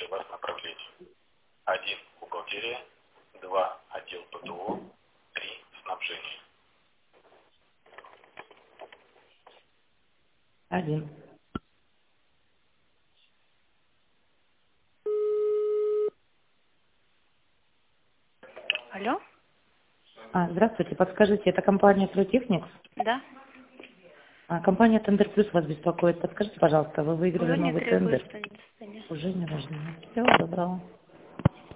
вас направления. 1. Бухгалтерия. 2. Отдел ПТО. 3. Снабжение. 1. Алло? Здравствуйте, подскажите, это компания Трутехникс? Да. Компания Тендер Плюс вас беспокоит. Подскажите, пожалуйста, вы выиграли Уже не новый тендер? требуется. Уже не нужно. Всего доброго.